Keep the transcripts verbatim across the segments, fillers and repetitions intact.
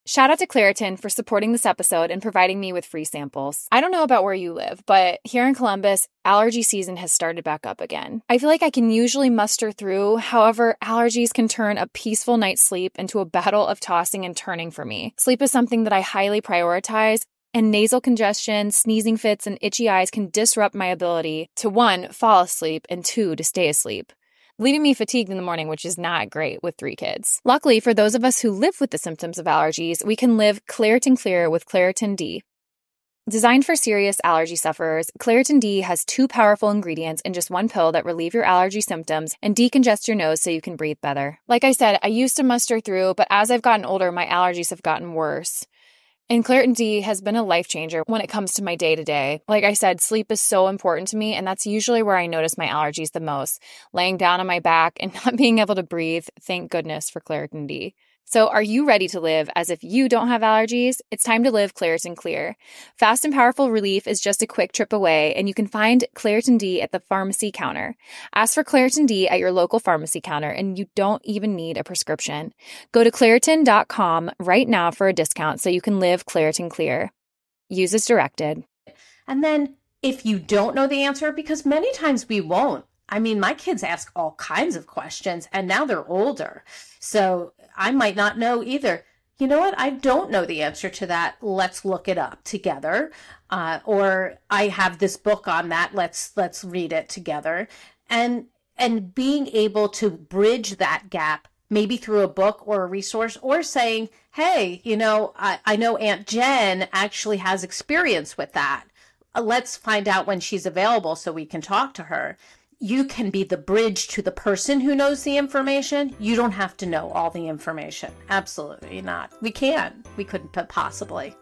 Shout out to Claritin for supporting this episode and providing me with free samples. I don't know about where you live, but here in Columbus, allergy season has started back up again. I feel like I can usually muster through. However, allergies can turn a peaceful night's sleep into a battle of tossing and turning for me. Sleep is something that I highly prioritize, and nasal congestion, sneezing fits, and itchy eyes can disrupt my ability to, one, fall asleep, and two, to stay asleep, leaving me fatigued in the morning, which is not great with three kids. Luckily, for those of us who live with the symptoms of allergies, we can live Claritin Clear with Claritin D. Designed for serious allergy sufferers, Claritin D has two powerful ingredients in just one pill that relieve your allergy symptoms and decongest your nose so you can breathe better. Like I said, I used to muster through, but as I've gotten older, my allergies have gotten worse. And Claritin D has been a life changer when it comes to my day-to-day. Like I said, sleep is so important to me, and that's usually where I notice my allergies the most. Laying down on my back and not being able to breathe, thank goodness for Claritin D. So are you ready to live as if you don't have allergies? It's time to live Claritin Clear. Fast and powerful relief is just a quick trip away, and you can find Claritin D at the pharmacy counter. Ask for Claritin D at your local pharmacy counter, and you don't even need a prescription. Go to Claritin dot com right now for a discount so you can live Claritin Clear. Use as directed. And then if you don't know the answer, because many times we won't. I mean, my kids ask all kinds of questions, and now they're older. So I might not know either. You know what? I don't know the answer to that. Let's look it up together. Uh, or I have this book on that. Let's let's read it together. And and being able to bridge that gap, maybe through a book or a resource, or saying, hey, you know, I, I know Aunt Jen actually has experience with that. Uh, let's find out when she's available so we can talk to her. You can be the bridge to the person who knows the information. You don't have to know all the information. Absolutely not. We can. We couldn't possibly.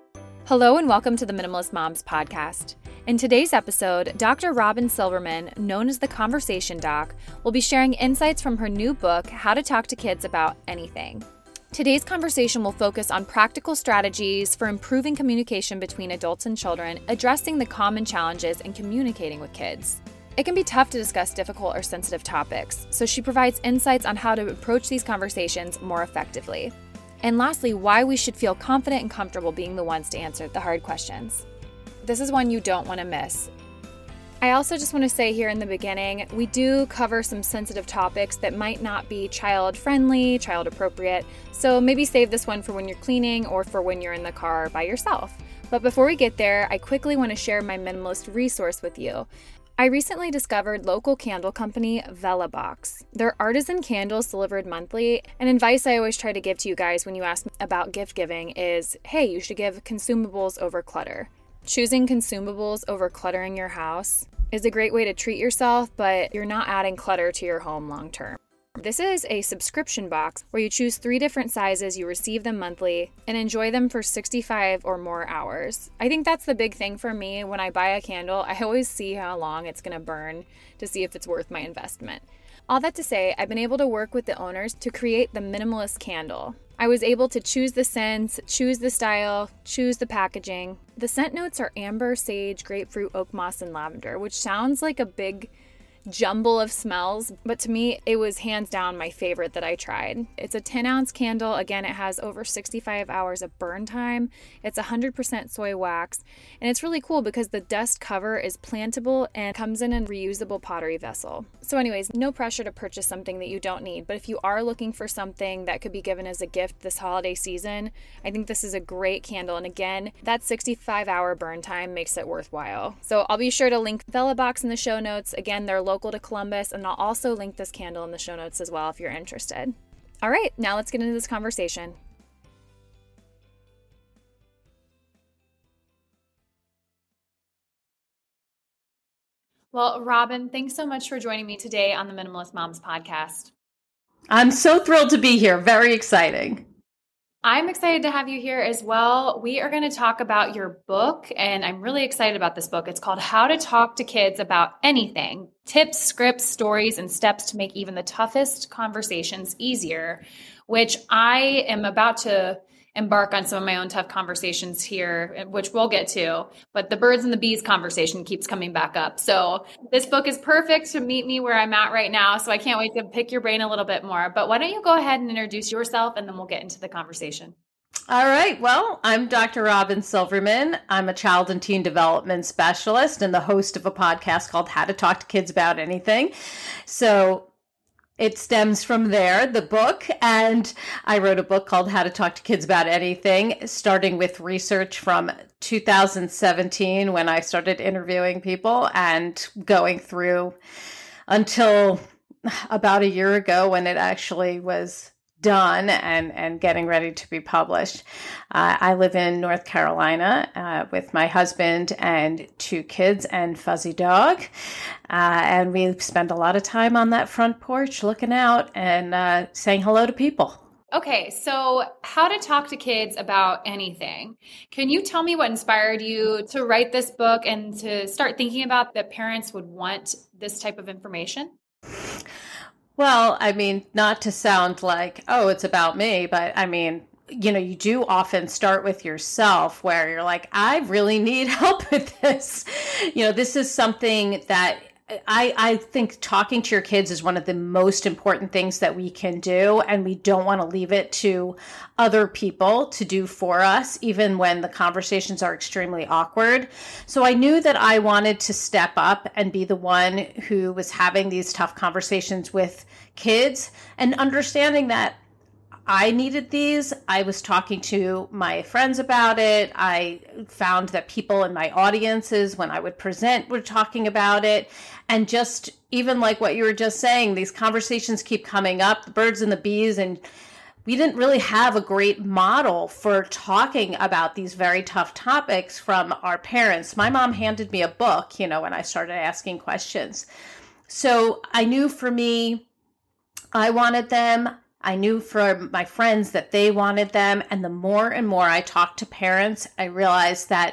Hello and welcome to the Minimalist Moms podcast. In today's episode, Doctor Robin Silverman, known as the Conversation Doc, will be sharing insights from her new book, How to Talk to Kids About Anything. Today's conversation will focus on practical strategies for improving communication between adults and children, addressing the common challenges in communicating with kids. It can be tough to discuss difficult or sensitive topics, so she provides insights on how to approach these conversations more effectively. And lastly, why we should feel confident and comfortable being the ones to answer the hard questions. This is one you don't want to miss. I also just want to say here in the beginning, we do cover some sensitive topics that might not be child-friendly, child-appropriate, so maybe save this one for when you're cleaning or for when you're in the car by yourself. But before we get there, I quickly want to share my minimalist resource with you. I recently discovered local candle company Velabox. They're artisan candles delivered monthly, and advice I always try to give to you guys when you ask about gift giving is, hey, you should give consumables over clutter. Choosing consumables over cluttering your house is a great way to treat yourself, but you're not adding clutter to your home long term. This is a subscription box where you choose three different sizes, you receive them monthly, and enjoy them for sixty-five or more hours. I think that's the big thing for me. When I buy a candle, I always see how long it's going to burn to see if it's worth my investment. All that to say, I've been able to work with the owners to create the minimalist candle. I was able to choose the scents, choose the style, choose the packaging. The scent notes are amber, sage, grapefruit, oak moss, and lavender, which sounds like a big jumble of smells, but to me it was hands down my favorite that I tried. It's a ten ounce candle. Again, it has over sixty-five hours of burn time. It's one hundred percent soy wax, and it's really cool because the dust cover is plantable and comes in a reusable pottery vessel. So anyways, no pressure to purchase something that you don't need, but if you are looking for something that could be given as a gift this holiday season, I think this is a great candle. And again, that sixty-five hour burn time makes it worthwhile. So I'll be sure to link Velabox in the show notes. Again, they're local to Columbus, and I'll also link this candle in the show notes as well if you're interested. All right, now let's get into this conversation. Well, Robin, thanks so much for joining me today on the Minimalist Moms podcast. I'm so thrilled to be here. Very exciting. I'm excited to have you here as well. We are going to talk about your book, and I'm really excited about this book. It's called How to Talk to Kids About Anything: Tips, Scripts, Stories, and Steps to Make Even the Toughest Conversations Easier, which I am about to embark on some of my own tough conversations here, which we'll get to, but the birds and the bees conversation keeps coming back up. So this book is perfect to meet me where I'm at right now. So I can't wait to pick your brain a little bit more, but why don't you go ahead and introduce yourself and then we'll get into the conversation. All right. Well, I'm Doctor Robin Silverman. I'm a child and teen development specialist and the host of a podcast called How to Talk to Kids About Anything. So it stems from there, the book. And I wrote a book called How to Talk to Kids About Anything, starting with research from two thousand seventeen when I started interviewing people and going through until about a year ago when it actually was done and, and getting ready to be published. Uh, I live in North Carolina uh, with my husband and two kids and fuzzy dog. Uh, and we spend a lot of time on that front porch looking out and uh, saying hello to people. Okay, so How to Talk to Kids About Anything. Can you tell me what inspired you to write this book and to start thinking about that parents would want this type of information? Well, I mean, not to sound like, oh, it's about me, but I mean, you know, you do often start with yourself where you're like, I really need help with this. You know, this is something that I, I think talking to your kids is one of the most important things that we can do. And we don't want to leave it to other people to do for us, even when the conversations are extremely awkward. So I knew that I wanted to step up and be the one who was having these tough conversations with kids and understanding that I needed these. I was talking to my friends about it. I found that people in my audiences, when I would present, were talking about it. And just even like what you were just saying, these conversations keep coming up, the birds and the bees. And we didn't really have a great model for talking about these very tough topics from our parents. My mom handed me a book, you know, when I started asking questions. So I knew for me, I wanted them. I knew for my friends that they wanted them. And the more and more I talked to parents, I realized that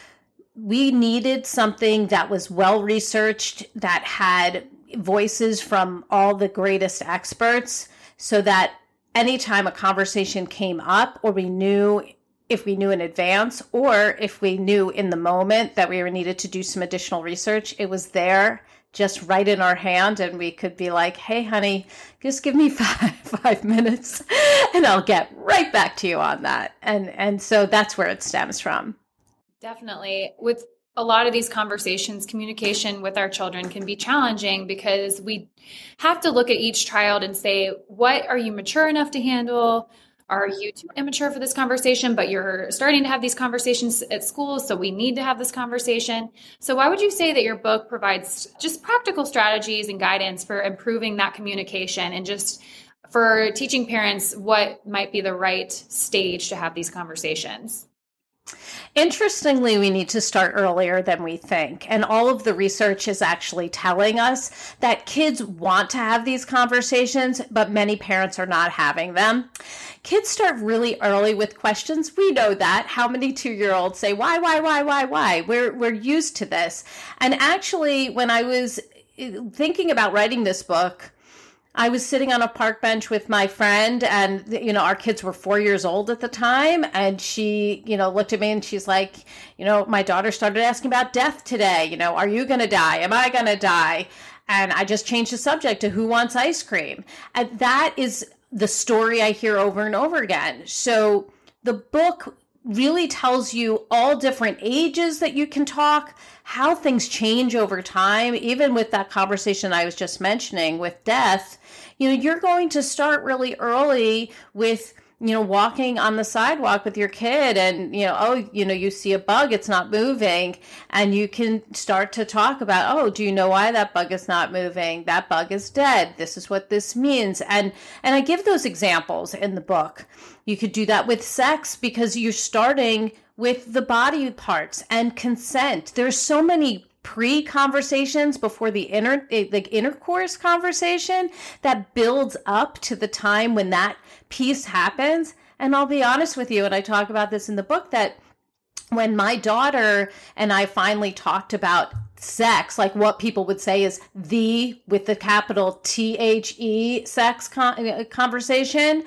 we needed something that was well-researched, that had voices from all the greatest experts, so that anytime a conversation came up, or we knew if we knew in advance, or if we knew in the moment that we were needed to do some additional research, it was there just right in our hand, and we could be like, hey, honey, just give me five, five minutes and I'll get right back to you on that. And, and so that's where it stems from. Definitely. With a lot of these conversations, communication with our children can be challenging because we have to look at each child and say, what are you mature enough to handle? Are you too immature for this conversation, but you're starting to have these conversations at school, so we need to have this conversation? So why would you say that your book provides just practical strategies and guidance for improving that communication and just for teaching parents what might be the right stage to have these conversations? Interestingly, we need to start earlier than we think. And all of the research is actually telling us that kids want to have these conversations, but many parents are not having them. Kids start really early with questions. We know that. How many two-year-olds say, why, why, why, why, why? We're, we're used to this. And actually, when I was thinking about writing this book, I was sitting on a park bench with my friend, and, you know, our kids were four years old at the time. And she, you know, looked at me and she's like, you know, my daughter started asking about death today. You know, are you going to die? Am I going to die? And I just changed the subject to who wants ice cream. And that is the story I hear over and over again. So the book really tells you all different ages that you can talk, how things change over time, even with that conversation I was just mentioning with death. You know, you're going to start really early with, you know, walking on the sidewalk with your kid and, you know, oh, you know, you see a bug, it's not moving. And you can start to talk about, oh, do you know why that bug is not moving? That bug is dead. This is what this means. And, and I give those examples in the book. You could do that with sex because you're starting with the body parts and consent. There's so many pre-conversations before the inter the intercourse conversation that builds up to the time when that piece happens. And I'll be honest with you, and I talk about this in the book, that when my daughter and I finally talked about sex, like what people would say is the, with the capital T H E, sex con conversation,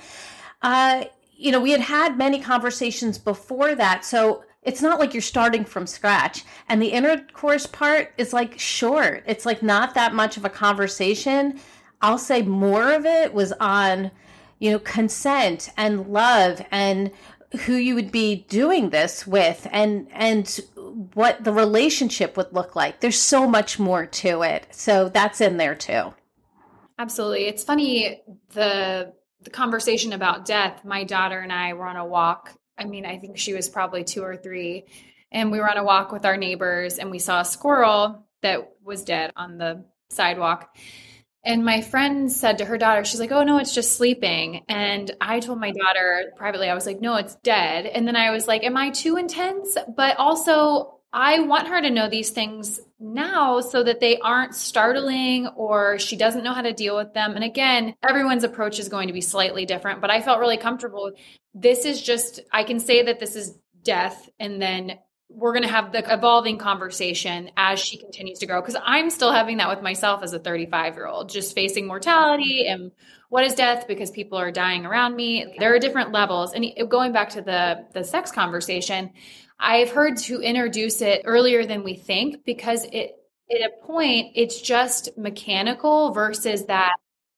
uh, you know, we had had many conversations before that. So it's not like you're starting from scratch. And the intercourse part is like short. It's like not that much of a conversation. I'll say more of it was on, you know, consent and love and who you would be doing this with and and what the relationship would look like. There's so much more to it. So that's in there too. Absolutely. It's funny, the the conversation about death. My daughter and I were on a walk. I mean, I think she was probably two or three. And we were on a walk with our neighbors and we saw a squirrel that was dead on the sidewalk. And my friend said to her daughter, she's like, oh, no, it's just sleeping. And I told my daughter privately, I was like, no, it's dead. And then I was like, am I too intense? But also, I want her to know these things now so that they aren't startling or she doesn't know how to deal with them. And again, everyone's approach is going to be slightly different, but I felt really comfortable with this. Is just, I can say that this is death, and then we're going to have the evolving conversation as she continues to grow. Because I'm still having that with myself as a thirty-five year old, just facing mortality and what is death, because people are dying around me. There are different levels. And going back to the, the sex conversation, I've heard to introduce it earlier than we think, because it, at a point, it's just mechanical versus that,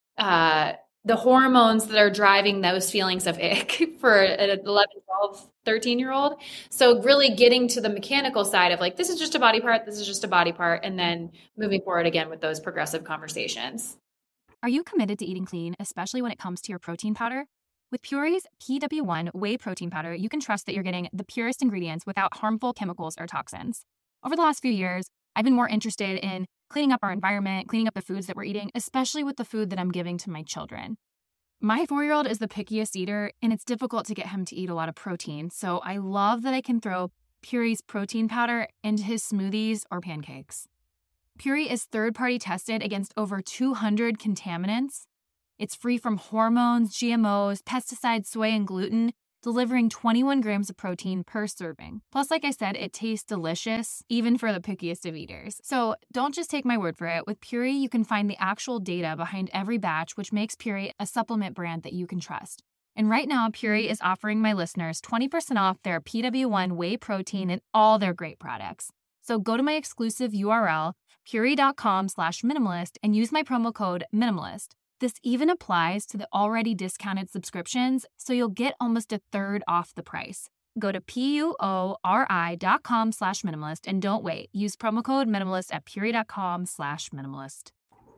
uh, the hormones that are driving those feelings of ick for an eleven, twelve, thirteen year old. So really getting to the mechanical side of like, this is just a body part, this is just a body part, and then moving forward again with those progressive conversations. Are you committed to eating clean, especially when it comes to your protein powder? With Puree's P W one whey protein powder, you can trust that you're getting the purest ingredients without harmful chemicals or toxins. Over the last few years, I've been more interested in cleaning up our environment, cleaning up the foods that we're eating, especially with the food that I'm giving to my children. My four-year-old is the pickiest eater, and it's difficult to get him to eat a lot of protein, so I love that I can throw Puree's protein powder into his smoothies or pancakes. Puree is third-party tested against over two hundred contaminants. It's free from hormones, G M Os, pesticides, soy, and gluten, delivering twenty-one grams of protein per serving. Plus, like I said, it tastes delicious, even for the pickiest of eaters. So don't just take my word for it. With Puree, you can find the actual data behind every batch, which makes Puree a supplement brand that you can trust. And right now, Puree is offering my listeners twenty percent off their P W one whey protein and all their great products. So go to my exclusive U R L, puree.com slash minimalist, and use my promo code minimalist. This even applies to the already discounted subscriptions, so you'll get almost a third off the price. Go to P-U-O-R-I dot com slash minimalist and don't wait. Use promo code minimalist at puree.com slash minimalist.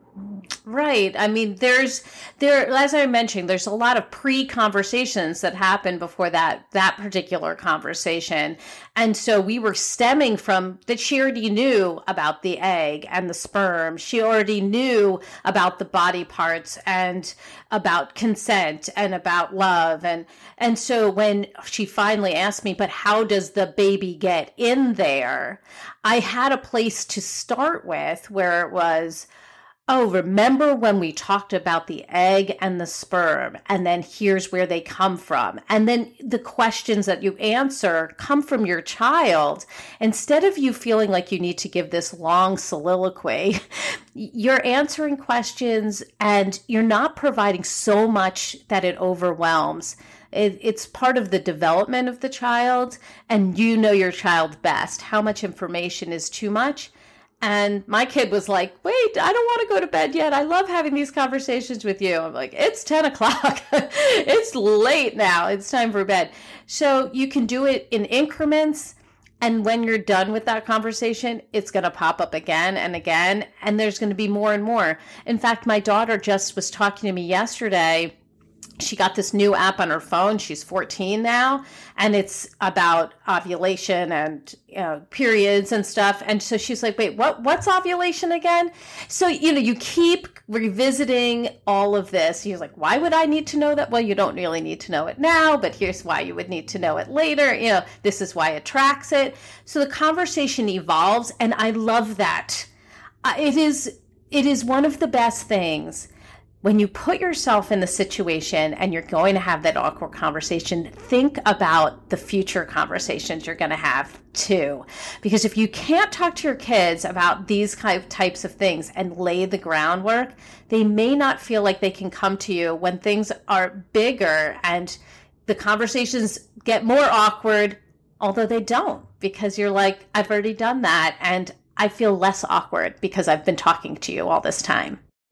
Right. I mean, there's there, as I mentioned, there's a lot of pre-conversations that happen before that, that particular conversation. And so we were stemming from that she already knew about the egg and the sperm. She already knew about the body parts and about consent and about love. And, and so when she finally asked me, but how does the baby get in there? I had a place to start with where it was, oh, remember when we talked about the egg and the sperm, and then here's where they come from. And then the questions that you answer come from your child. Instead of you feeling like you need to give this long soliloquy, you're answering questions and you're not providing so much that it overwhelms. It, it's part of the development of the child, and you know your child best. How much information is too much? And my kid was like, wait, I don't want to go to bed yet. I love having these conversations with you. I'm like, it's ten o'clock. It's late now. It's time for bed. So you can do it in increments. And when you're done with that conversation, it's going to pop up again and again. And there's going to be more and more. In fact, my daughter just was talking to me yesterday. She got this new app on her phone. She's fourteen now, and it's about ovulation and uh, periods and stuff. And so she's like, wait, what? What's ovulation again? So, you know, you keep revisiting all of this. You're like, why would I need to know that? Well, you don't really need to know it now, but here's why you would need to know it later. You know, this is why it tracks it. So the conversation evolves, and I love that. Uh, it is, it is one of the best things. When you put yourself in the situation and you're going to have that awkward conversation, think about the future conversations you're going to have too. Because if you can't talk to your kids about these kind of types of things and lay the groundwork, they may not feel like they can come to you when things are bigger and the conversations get more awkward, although they don't, because you're like, I've already done that and I feel less awkward because I've been talking to you all this time.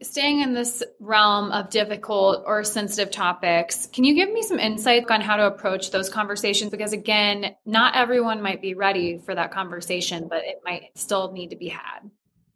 Staying in this realm of difficult or sensitive topics, can you give me some insight on how to approach those conversations? Because again, not everyone might be ready for that conversation, but it might still need to be had.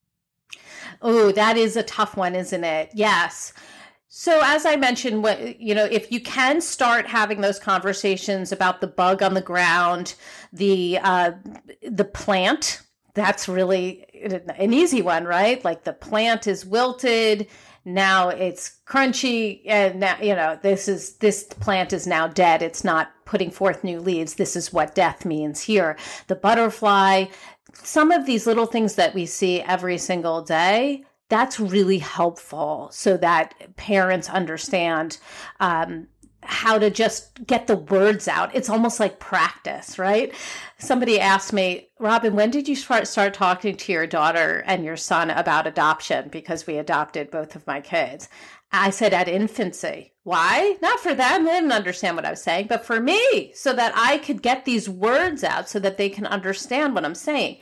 Oh, that is a tough one, isn't it? Yes. So as I mentioned, what, you know, if you can start having those conversations about the bug on the ground, the uh, the plant, that's really an easy one, right? Like the plant is wilted, now it's crunchy, and now, you know, this is this plant is now dead. It's not putting forth new leaves. This is what death means here. The butterfly, some of these little things that we see every single day, that's really helpful so that parents understand um, how to just get the words out. It's almost like practice, right? Somebody asked me, Robin, when did you start, start talking to your daughter and your son about adoption? Because we adopted both of my kids. I said at infancy. Why? Not for them. They didn't understand what I was saying, but for me, so that I could get these words out so that they can understand what I'm saying.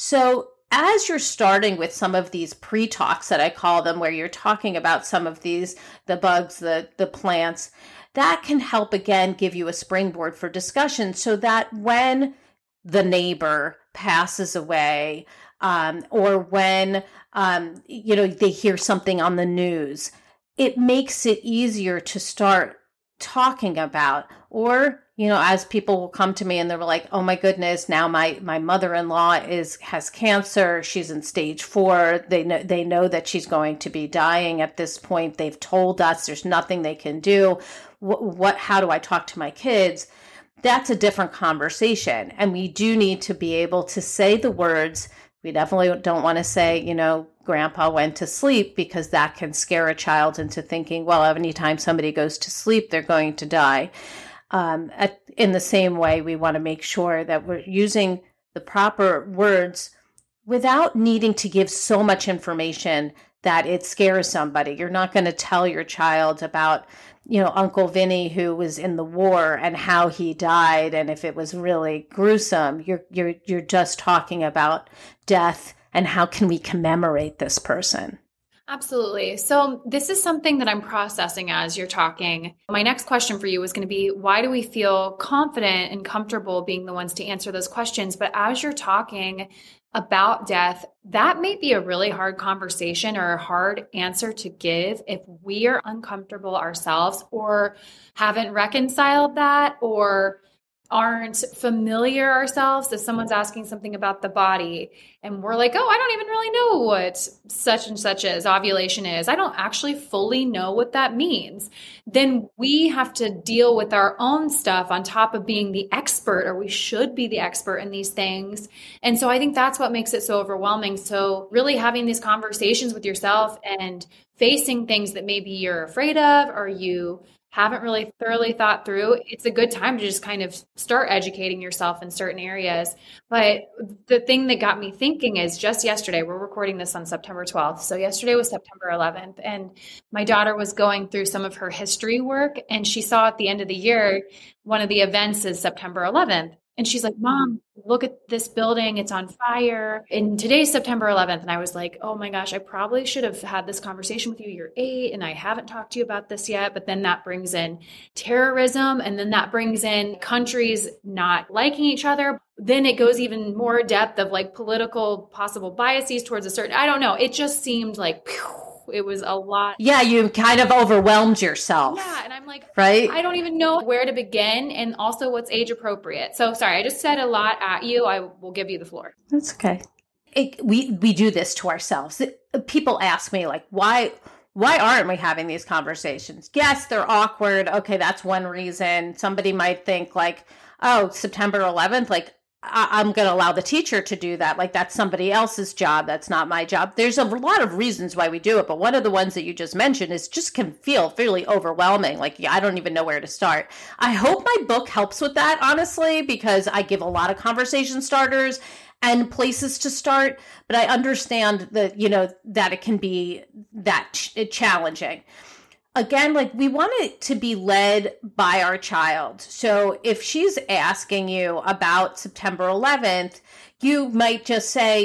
So as you're starting with some of these pre-talks that I call them, where you're talking about some of these, the bugs, the, the plants, that can help, again, give you a springboard for discussion so that when the neighbor passes away um, or when, um, you know, they hear something on the news, it makes it easier to start talking about. Or, you know, as people will come to me and they're like, oh my goodness, now my, my mother-in-law is, has cancer. She's in stage four. They know, they know that she's going to be dying at this point. They've told us there's nothing they can do. What, what, how do I talk to my kids? That's a different conversation. And we do need to be able to say the words. We definitely don't want to say, you know, grandpa went to sleep, because that can scare a child into thinking, well, anytime somebody goes to sleep, they're going to die. Um, at, in the same way, we want to make sure that we're using the proper words without needing to give so much information that it scares somebody. You're not going to tell your child about, you know, Uncle Vinny who was in the war and how he died, and if it was really gruesome. You're you're you're just talking about death and how can we commemorate this person. Absolutely. So this is something that I'm processing as you're talking. My next question for you is going to be, why do we feel confident and comfortable being the ones to answer those questions? But as you're talking about death, that may be a really hard conversation or a hard answer to give if we are uncomfortable ourselves or haven't reconciled that or aren't familiar ourselves. If someone's asking something about the body and we're like, oh, I don't even really know what such and such is, ovulation is, I don't actually fully know what that means, then we have to deal with our own stuff on top of being the expert, or we should be the expert in these things. And so I think that's what makes it so overwhelming. So really having these conversations with yourself and facing things that maybe you're afraid of or you haven't really thoroughly thought through, it's a good time to just kind of start educating yourself in certain areas. But the thing that got me thinking is just yesterday, we're recording this on September twelfth. So yesterday was September eleventh, and my daughter was going through some of her history work, and she saw at the end of the year, one of the events is September eleventh. And she's like, Mom, look at this building. It's on fire. And today's September eleventh. And I was like, oh my gosh, I probably should have had this conversation with you. You're eight and I haven't talked to you about this yet. But then that brings in terrorism. And then that brings in countries not liking each other. Then it goes even more depth of like political possible biases towards a certain, I don't know. It just seemed like, phew, it was a lot. Yeah, you kind of overwhelmed yourself. Yeah, and I'm like, right? I don't even know where to begin and also what's age appropriate. So sorry, I just said a lot at you. I will give you the floor. That's okay. It, we we do this to ourselves. People ask me like, why why aren't we having these conversations? Yes, they're awkward. Okay, that's one reason. Somebody might think like, oh, September eleventh, like, I'm going to allow the teacher to do that. Like that's somebody else's job. That's not my job. There's a lot of reasons why we do it. But one of the ones that you just mentioned is just can feel fairly overwhelming. Like, yeah, I don't even know where to start. I hope my book helps with that, honestly, because I give a lot of conversation starters and places to start. But I understand that, you know, that it can be that ch- challenging. Again, like we want it to be led by our child. So if she's asking you about September eleventh, you might just say,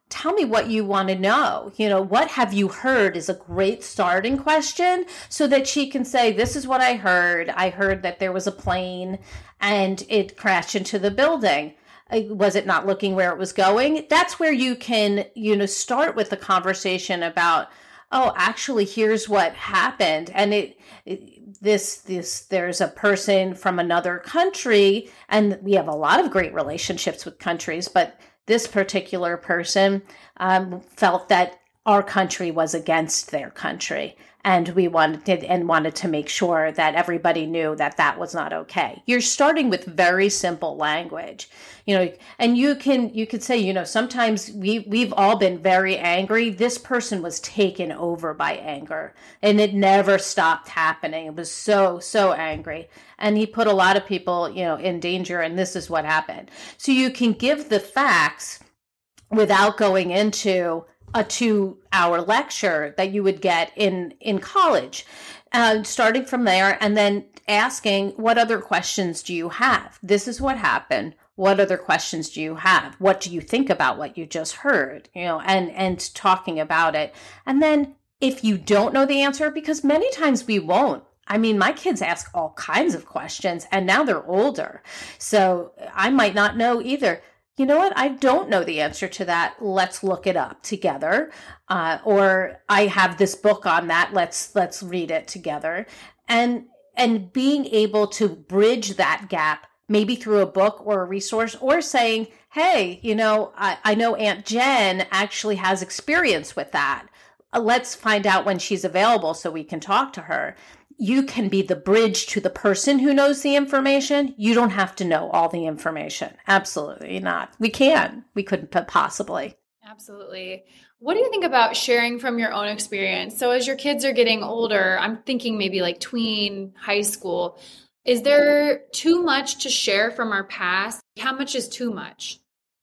tell me what you want to know. You know, what have you heard is a great starting question so that she can say, this is what I heard. I heard that there was a plane and it crashed into the building. Was it not looking where it was going? That's where you can, you know, start with the conversation about, oh, actually, here's what happened. And it, it this, this, there's a person from another country, and we have a lot of great relationships with countries, but this particular person um, felt that our country was against their country. And we wanted and wanted to make sure that everybody knew that that was not okay. You're starting with very simple language, you know, and you can you could say, you know, sometimes we we've all been very angry. This person was taken over by anger, and it never stopped happening. It was so so angry, and he put a lot of people, you know, in danger. And this is what happened. So you can give the facts without going into a two-hour lecture that you would get in, in college, uh, starting from there and then asking, what other questions do you have? This is what happened. What other questions do you have? What do you think about what you just heard? You know, and, and talking about it. And then if you don't know the answer, because many times we won't. I mean, my kids ask all kinds of questions, and now they're older. So I might not know either. You know what? I don't know the answer to that. Let's look it up together. Uh, or I have this book on that. Let's let's read it together. And and being able to bridge that gap, maybe through a book or a resource, or saying, hey, you know, I, I know Aunt Jen actually has experience with that. Uh, let's find out when she's available so we can talk to her. You can be the bridge to the person who knows the information. You don't have to know all the information. Absolutely not. We can. We couldn't possibly. Absolutely. What do you think about sharing from your own experience? So as your kids are getting older, I'm thinking maybe like tween, high school, is there too much to share from our past? How much is too much?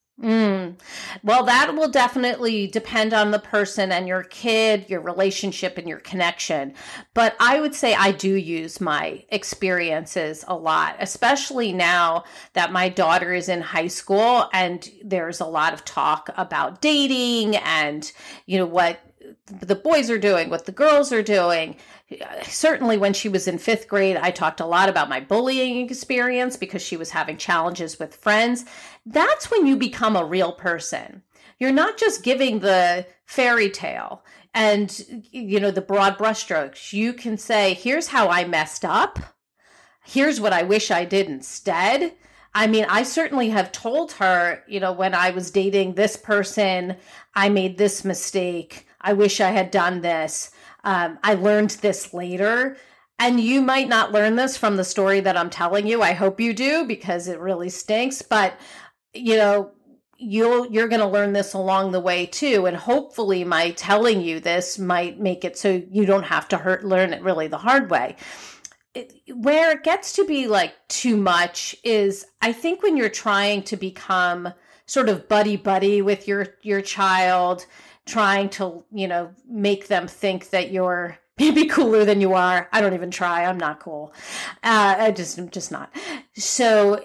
Mm. Well, that will definitely depend on the person and your kid, your relationship, and your connection. But I would say I do use my experiences a lot, especially now that my daughter is in high school and there's a lot of talk about dating and, you know, what the boys are doing, what the girls are doing. Certainly when she was in fifth grade, I talked a lot about my bullying experience because she was having challenges with friends. That's when you become a real person. You're not just giving the fairy tale and, you know, the broad brushstrokes. You can say, here's how I messed up. Here's what I wish I did instead. I mean, I certainly have told her, you know, when I was dating this person, I made this mistake. I wish I had done this. Um, I learned this later. And you might not learn this from the story that I'm telling you. I hope you do, because it really stinks. But, you know, you'll, you're going to learn this along the way too. And hopefully my telling you this might make it so you don't have to hurt, learn it really the hard way. It, where it gets to be like too much is, I think, when you're trying to become sort of buddy-buddy with your, your child, trying to, you know, make them think that you're maybe cooler than you are. I don't even try. I'm not cool. Uh, I just, I'm just not. So,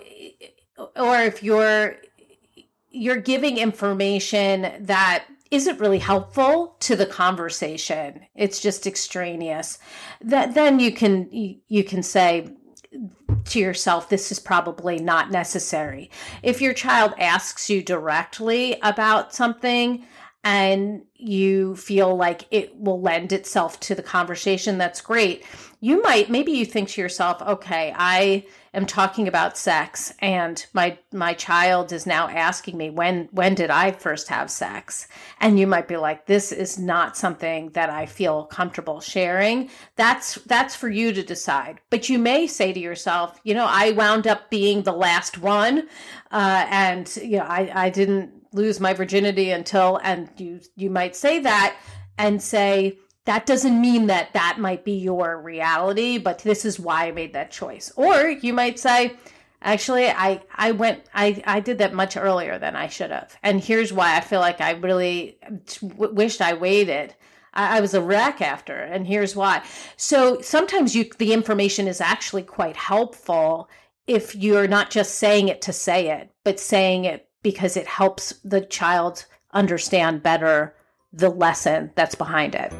or if you're, you're giving information that isn't really helpful to the conversation, it's just extraneous, that then you can, you, you can say to yourself, this is probably not necessary. If your child asks you directly about something, and you feel like it will lend itself to the conversation, that's great. You might, maybe you think to yourself, okay, I am talking about sex and my my child is now asking me, when when did I first have sex? And you might be like, this is not something that I feel comfortable sharing. That's that's for you to decide. But you may say to yourself, you know, I wound up being the last one, uh, and you know, I, I didn't lose my virginity until, and you you might say that and say, that doesn't mean that that might be your reality, but this is why I made that choice. Or you might say, actually, I, I went, I, I did that much earlier than I should have. And here's why I feel like I really w- wished I waited. I, I was a wreck after, and here's why. So sometimes you, the information is actually quite helpful if you're not just saying it to say it, but saying it because it helps the child understand better the lesson that's behind it.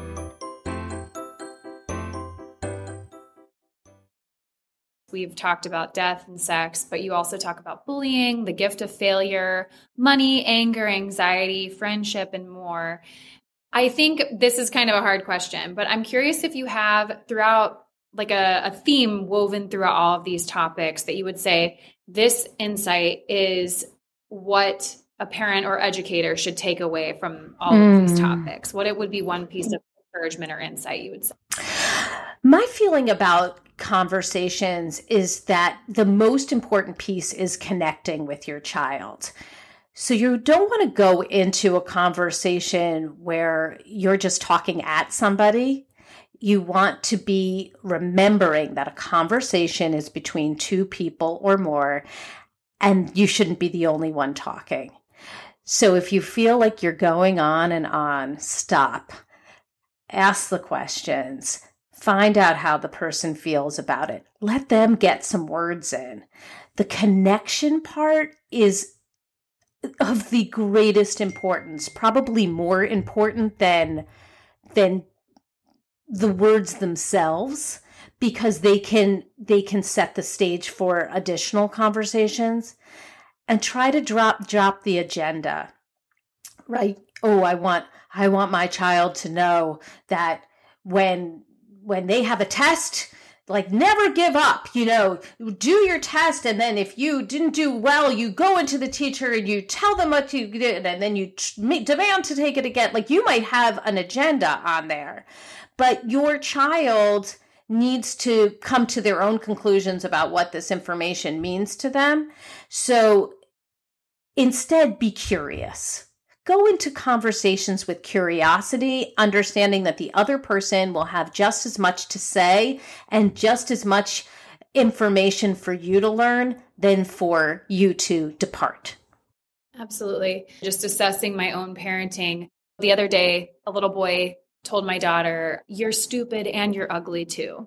We've talked about death and sex, but you also talk about bullying, the gift of failure, money, anger, anxiety, friendship, and more. I think this is kind of a hard question, but I'm curious if you have throughout like a, a theme woven throughout all of these topics that you would say this insight is what a parent or educator should take away from all mm. of these topics. What it would be one piece of encouragement or insight you would say? My feeling about conversations is that the most important piece is connecting with your child. So you don't want to go into a conversation where you're just talking at somebody. You want to be remembering that a conversation is between two people or more, and you shouldn't be the only one talking. So if you feel like you're going on and on, stop. Ask the questions. Find out how the person feels about it. Let them get some words in. The connection part is of the greatest importance, probably more important than, than the words themselves, because they can, they can set the stage for additional conversations. And try to drop, drop the agenda, right? Oh, I want, I want my child to know that when when they have a test, like never give up, you know, do your test. And then if you didn't do well, you go into the teacher and you tell them what you did, and then you t- demand to take it again. Like you might have an agenda on there, but your child needs to come to their own conclusions about what this information means to them. So instead, be curious. Go into conversations with curiosity, understanding that the other person will have just as much to say and just as much information for you to learn than for you to depart. Absolutely. Just assessing my own parenting. The other day, a little boy told my daughter, "You're stupid and you're ugly too."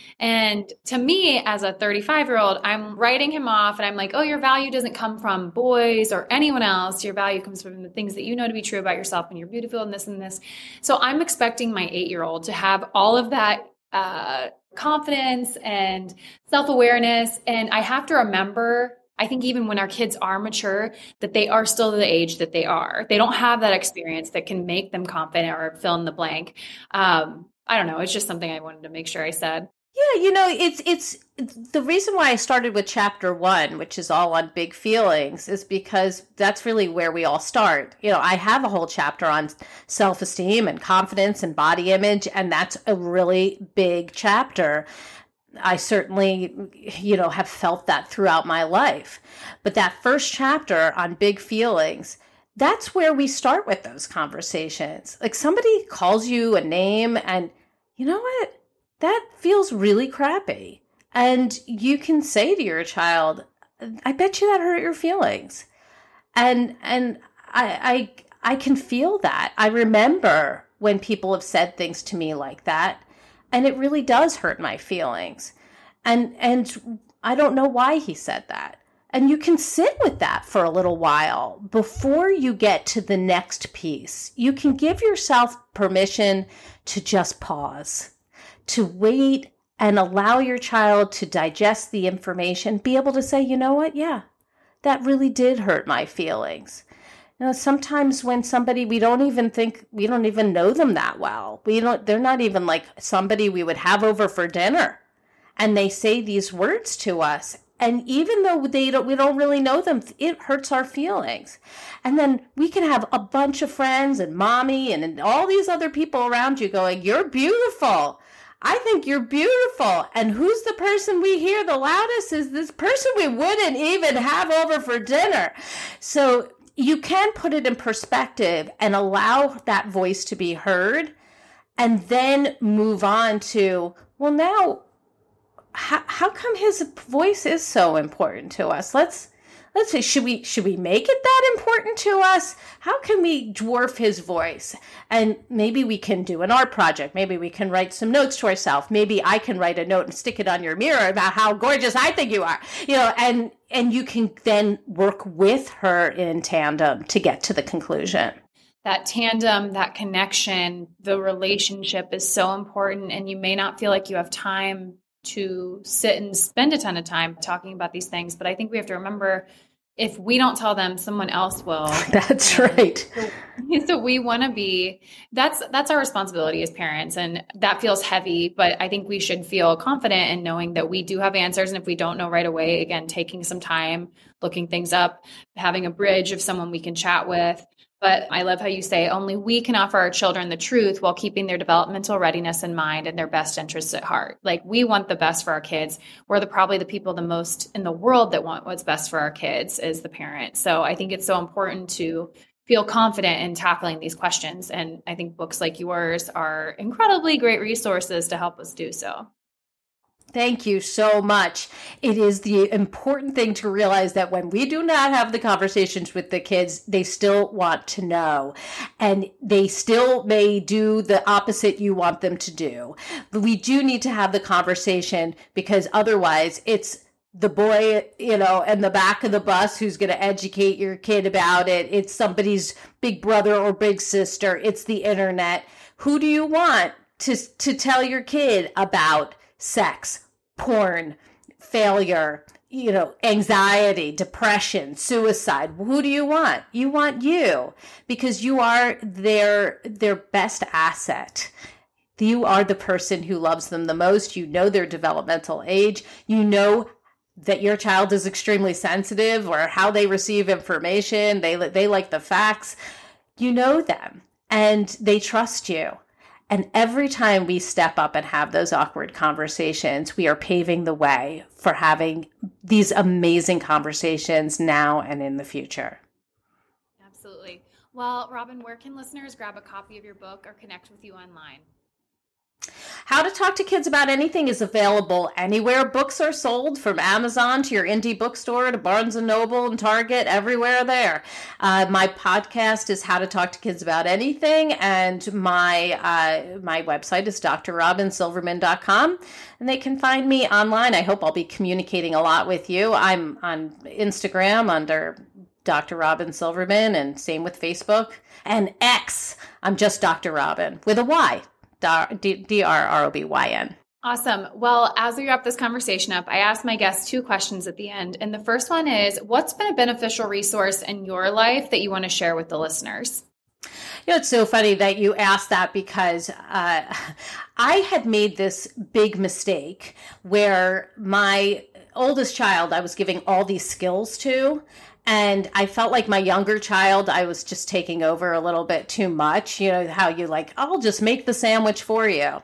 And to me, as a thirty-five-year-old, I'm writing him off and I'm like, oh, your value doesn't come from boys or anyone else. Your value comes from the things that you know to be true about yourself, and you're beautiful and this and this. So I'm expecting my eight-year-old to have all of that uh, confidence and self-awareness. And I have to remember, I think even when our kids are mature, that they are still the age that they are. They don't have that experience that can make them confident or fill in the blank. Um, I don't know. It's just something I wanted to make sure I said. Yeah, you know, it's it's the reason why I started with chapter one, which is all on big feelings, is because that's really where we all start. You know, I have a whole chapter on self-esteem and confidence and body image, and that's a really big chapter. I certainly, you know, have felt that throughout my life. But that first chapter on big feelings, that's where we start with those conversations. Like somebody calls you a name and you know what? That feels really crappy. And you can say to your child, I bet you that hurt your feelings. And and I I I can feel that. I remember when people have said things to me like that, and it really does hurt my feelings. And and I don't know why he said that. And you can sit with that for a little while before you get to the next piece. You can give yourself permission to just pause, to wait and allow your child to digest the information, be able to say, you know what? Yeah, that really did hurt my feelings. You know, sometimes when somebody, we don't even think, we don't even know them that well. We don't, they're not even like somebody we would have over for dinner. And they say these words to us. And even though they don't, we don't really know them, it hurts our feelings. And then we can have a bunch of friends and mommy and, and all these other people around you going, you're beautiful. I think you're beautiful. And who's the person we hear the loudest is this person we wouldn't even have over for dinner. So you can put it in perspective and allow that voice to be heard and then move on to, well, now, how, how come his voice is so important to us? Let's let's say, should we should we make it that important to us? How can we dwarf his voice? And maybe we can do an art project. Maybe we can write some notes to ourselves. Maybe I can write a note and stick it on your mirror about how gorgeous I think you are. You know, and and you can then work with her in tandem to get to the conclusion. that tandem, that connection, the relationship is so important. And you may not feel like you have time to sit and spend a ton of time talking about these things. But I think we have to remember, if we don't tell them, someone else will. That's right. So, so we want to be, that's, that's our responsibility as parents. And that feels heavy, but I think we should feel confident in knowing that we do have answers. And if we don't know right away, again, taking some time, looking things up, having a bridge of someone we can chat with. But I love how you say only we can offer our children the truth while keeping their developmental readiness in mind and their best interests at heart. Like, we want the best for our kids. We're the probably the people the most in the world that want what's best for our kids as the parent. So I think it's so important to feel confident in tackling these questions. And I think books like yours are incredibly great resources to help us do so. Thank you so much. It is the important thing to realize that when we do not have the conversations with the kids, they still want to know, and they still may do the opposite you want them to do. But we do need to have the conversation, because otherwise it's the boy, you know, in the back of the bus who's going to educate your kid about it. It's somebody's big brother or big sister. It's the internet. Who do you want to, to tell your kid about sex, porn, failure, you know, anxiety, depression, suicide? Who do you want? You want you, because you are their, their best asset. You are the person who loves them the most. You know their developmental age. You know that your child is extremely sensitive, or how they receive information. They, they like the facts. You know them, and they trust you. And every time we step up and have those awkward conversations, we are paving the way for having these amazing conversations now and in the future. Absolutely. Well, Robin, where can listeners grab a copy of your book or connect with you online? How to Talk to Kids About Anything is available anywhere books are sold, from Amazon to your indie bookstore to Barnes and Noble and Target, everywhere there. Uh, my podcast is How to Talk to Kids About Anything, and my uh, my website is D R robin silverman dot com, and they can find me online. I hope I'll be communicating a lot with you. I'm on Instagram under Doctor Robin Silverman, and same with Facebook. And X, I'm just Doctor Robin with a Y. D R R O B Y N. Awesome. Well, as we wrap this conversation up, I asked my guests two questions at the end. And the first one is, what's been a beneficial resource in your life that you want to share with the listeners? You know, it's so funny that you asked that, because uh, I had made this big mistake where my oldest child, I was giving all these skills to, and I felt like my younger child, I was just taking over a little bit too much. You know, how you like, I'll just make the sandwich for you.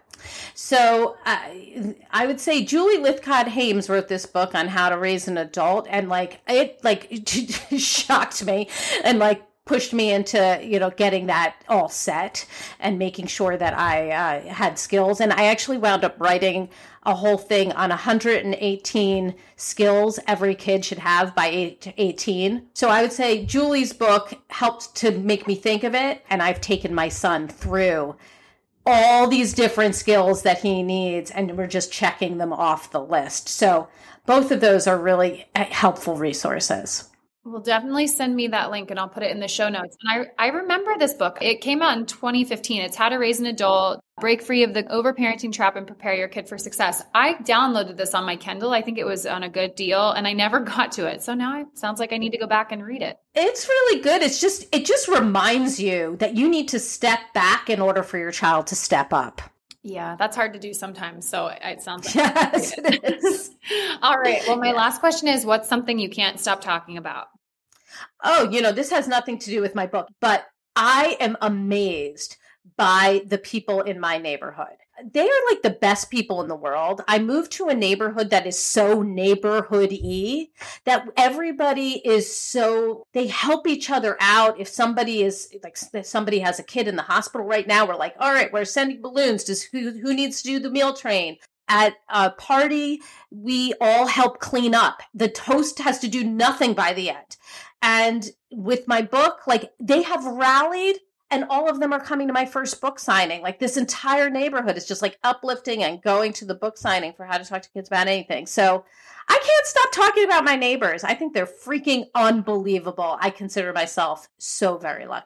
So uh, I would say Julie Lythcott-Haims wrote this book on how to raise an adult, and like, it like it shocked me and like pushed me into, you know, getting that all set and making sure that I uh, had skills. And I actually wound up writing a whole thing on one hundred eighteen skills every kid should have by eight to eighteen. So I would say Julie's book helped to make me think of it. And I've taken my son through all these different skills that he needs, and we're just checking them off the list. So both of those are really helpful resources. Well, definitely send me that link and I'll put it in the show notes. And I, I remember this book. It came out in twenty fifteen. It's How to Raise an Adult, Break Free of the Overparenting Trap and Prepare Your Kid for Success. I downloaded this on my Kindle. I think it was on a good deal, and I never got to it. So now it sounds like I need to go back and read it. It's really good. It's just, it just reminds you that you need to step back in order for your child to step up. Yeah, that's hard to do sometimes. So it sounds like yes, it is. All right. Well, my last question is, what's something you can't stop talking about? Oh, you know, this has nothing to do with my book, but I am amazed by the people in my neighborhood. They are like the best people in the world. I moved to a neighborhood that is so neighborhood-y, that everybody is so, they help each other out. If somebody is like, somebody has a kid in the hospital right now, we're like, all right, we're sending balloons. Does who, who needs to do the meal train? At a party, we all help clean up. The host has to do nothing by the end. And with my book, like, they have rallied, and all of them are coming to my first book signing. Like, this entire neighborhood is just like uplifting and going to the book signing for How to Talk to Kids About Anything. So I can't stop talking about my neighbors. I think they're freaking unbelievable. I consider myself so very lucky.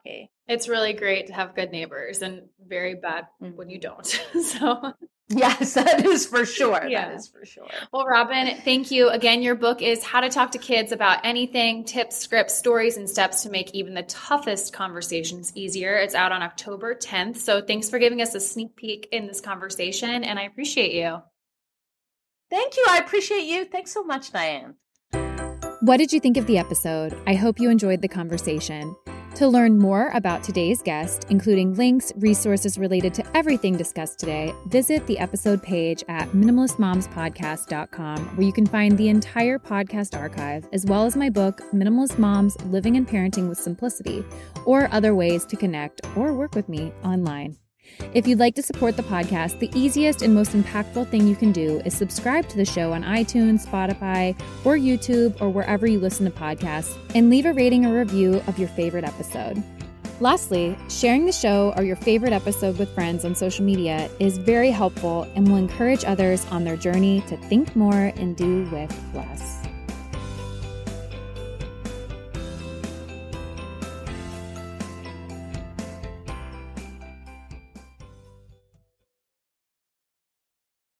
It's really great to have good neighbors and very bad mm-hmm. when you don't. So yes, that is for sure. Yeah. That is for sure. Well, Robin, thank you. Again, your book is How to Talk to Kids About Anything, Tips, Scripts, Stories, and Steps to Make Even the Toughest Conversations Easier. It's out on October tenth. So thanks for giving us a sneak peek in this conversation, and I appreciate you. Thank you. I appreciate you. Thanks so much, Diane. What did you think of the episode? I hope you enjoyed the conversation. To learn more about today's guest, including links, resources related to everything discussed today, visit the episode page at minimalist moms podcast dot com, where you can find the entire podcast archive, as well as my book, Minimalist Moms, Living and Parenting with Simplicity, or other ways to connect or work with me online. If you'd like to support the podcast, the easiest and most impactful thing you can do is subscribe to the show on iTunes, Spotify, or YouTube, or wherever you listen to podcasts, and leave a rating or review of your favorite episode. Lastly, sharing the show or your favorite episode with friends on social media is very helpful and will encourage others on their journey to think more and do with less.